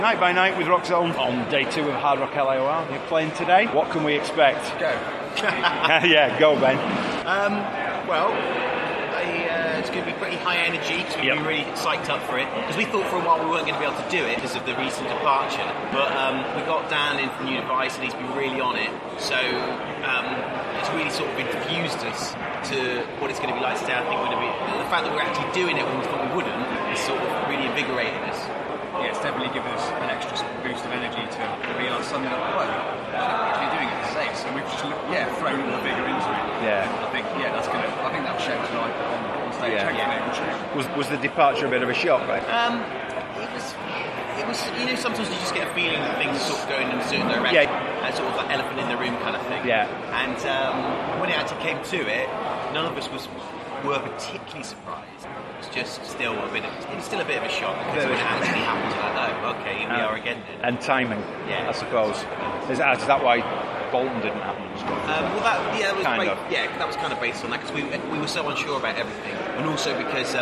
Night by Night with Rockzone on day 2 of Hard Rock LAOR. You're playing today. What can we expect? Go. Yeah, go, Ben. It's going to be pretty high energy because we've been really psyched up for it. Because we thought for a while we weren't going to be able to do it because of the recent departure. But we got Dan in from New Device and he's been really on it. So it's really sort of infused us to what it's going to be like today. I think the fact that we're actually doing it when we thought we wouldn't is sort of really invigorating us. Yeah, it's definitely given us an extra sort of boost of energy to realise something like, we're actually doing it today. So we've just thrown all the vigour into it. Yeah. I think that'll show tonight on stage. Was the departure a bit of a shock, right? It was, sometimes you just get a feeling that things sort of going in a certain direction. Yeah. Sort of like elephant in the room kind of thing. Yeah. And when it actually came to it, none of us were particularly surprised. It was just still a bit of a shock because when it actually happened, okay, here we are again then. And timing, I suppose. Is that why Bolton didn't happen? That was kind of based on that because we were so unsure about everything, and also because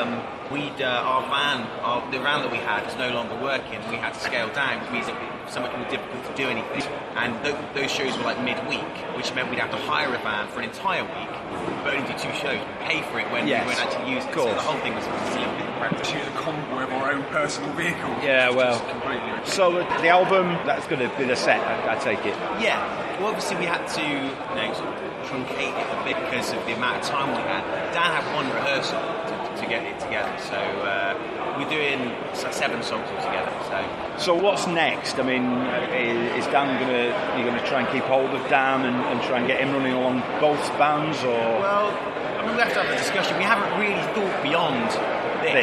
the van that we had was no longer working. We had to scale down, which means it was so much more difficult to do anything. And those shows were like midweek, which meant we'd have to hire a van for an entire week, but only do 2 shows. We pay for it when we weren't actually using it. So the whole thing was a little bit practice. Use a convoy of our own personal vehicle. Yeah, well. So the album, that's going to be the set, I take it. Yeah. Well, obviously we had to sort of truncate it a bit because of the amount of time we had. Dan had 1 rehearsal to get it together, so we're doing 7 songs altogether. So what's next? I mean, is Dan you're gonna try and keep hold of Dan and try and get him running along both bands, or? Well, we have to have a discussion. We haven't really thought beyond this.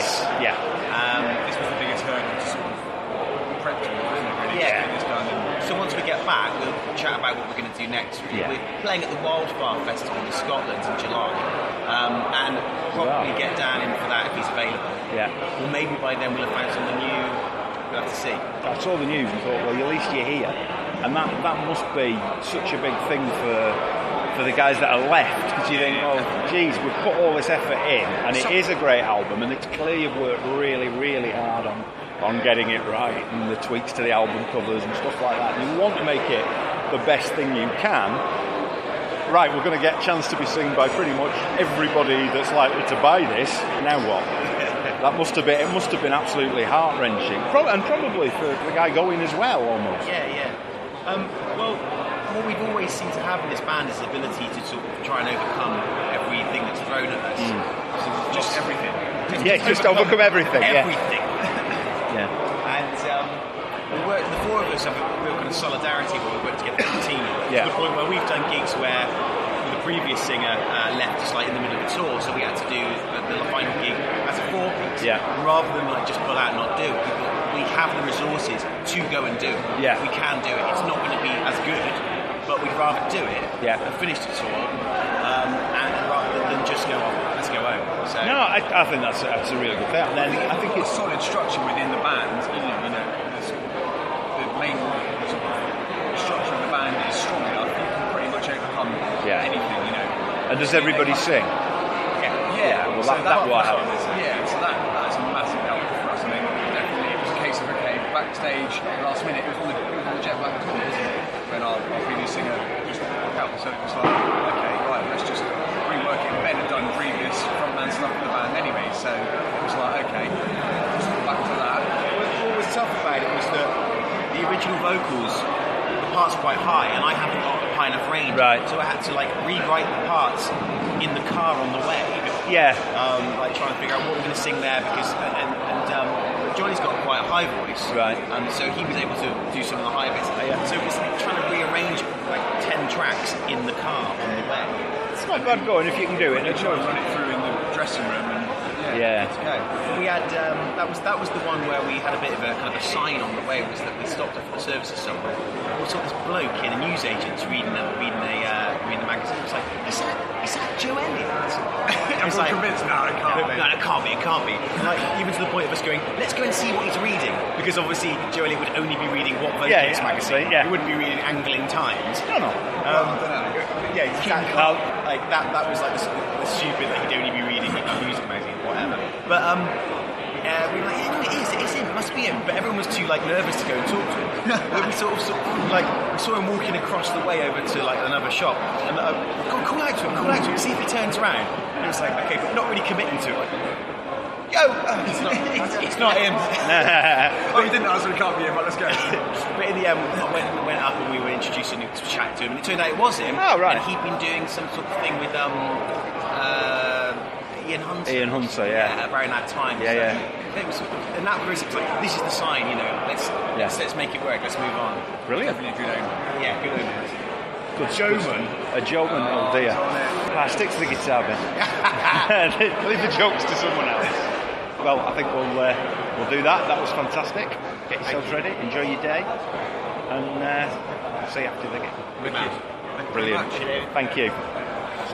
This was the biggest hurdle to sort of prep to, wasn't it? Really, yeah. This done. So once we get back, we'll chat about what we're going to do next. Yeah. We're playing at the Wildfire Festival in Scotland in July, and probably get Dan in for that if he's available. Yeah. Or maybe by then we'll have found something new. We'll have to see. I saw the news and thought, well, at least you're here, and that must be such a big thing for the guys that are left, because you think, oh, geez, we've put all this effort in, and it is a great album, and it's clear you've worked really, really hard on getting it right, and the tweaks to the album covers and stuff like that. You want to make it the best thing you can. Right, we're going to get a chance to be seen by pretty much everybody that's likely to buy this. Now what? It must have been absolutely heart-wrenching. And probably for the guy going as well, almost. Yeah. Well, what we've always seemed to have in this band is the ability to sort of try and overcome everything that's thrown at us. So just everything. Just overcome everything. Everything. Yeah. And the 4 of us have a real kind of solidarity where we work together as a team. Yeah. To the point where we've done gigs where the previous singer left us like in the middle of the tour, so we had to do the final gig as a 4-piece. Yeah. Rather than like just pull out and not do it, we have the resources to go and do it. Yeah. We can do it. It's not going to be as good, but we'd rather do it and finish the tour and rather than just go, let's go home. So. No, I think that's a really good thing. I think it's solid structure within the band. The main sort of structure of the band is strong enough. You can pretty much overcome anything. And does everybody sing? Yeah. Well, so that will help. Yeah. So that's a massive help for us. I mean, definitely it was a case of backstage last minute. It was on the Jet Black tour, wasn't it? When our previous singer just walked out. So it was like, okay, right, let's just rework it. Ben had done previous frontman stuff for the band anyway, so it was like, okay, just back to that. What was tough about it was that the original vocals, the parts are quite high, and I haven't got a high enough range. Right. So I had to rewrite the parts in the car on the way. Yeah. Trying to figure out what we're going to sing there because Johnny's got quite a high voice. Right. So he was able to do some of the high bits. So it was trying to rearrange 10 tracks in the car on the way. It's not bad going if you can do it. Try and run it through in the dressing room and let's go. We had that was the one where we had a bit of a kind of a sign on the way, was that we stopped at the services somewhere. We saw this bloke in a newsagent reading the magazine. It was like, is that Joe Elliott? Everyone's like, convinced, no, it can't be. Like, even to the point of us going, let's go and see what he's reading, because obviously Joe Elliott would only be reading What Vocates magazine. He wouldn't be reading Angling Times. No. I don't know. That was like the stupid that he'd only be reading a music magazine, whatever. But we were like, yeah, no, it is him. must be him. But everyone was too nervous to go and talk to him. Then we sort of we saw him walking across the way over to another shop, and call out to him, see if he turns around. And it was okay, but not really committing to it. Yo, it's not him. Oh, you didn't answer, it can't be him, but let's go. But in the end, I went up and we were introducing him to chat to him, and it turned out it was him. Oh, right. And he'd been doing some sort of thing with Ian Hunter. Ian Hunter, yeah. Around that time. Yeah, so it was, and that was this is the sign, let's make it work, let's move on. Brilliant. Definitely a good omen. Yeah, good omen. Good Joman. A Joman, oh dear. Stick to the guitar bit. Leave the jokes to someone else. Well, I think we'll do that. That was fantastic. Get yourselves ready, enjoy your day, and I'll see you after the game. Good man. Brilliant. Thank you.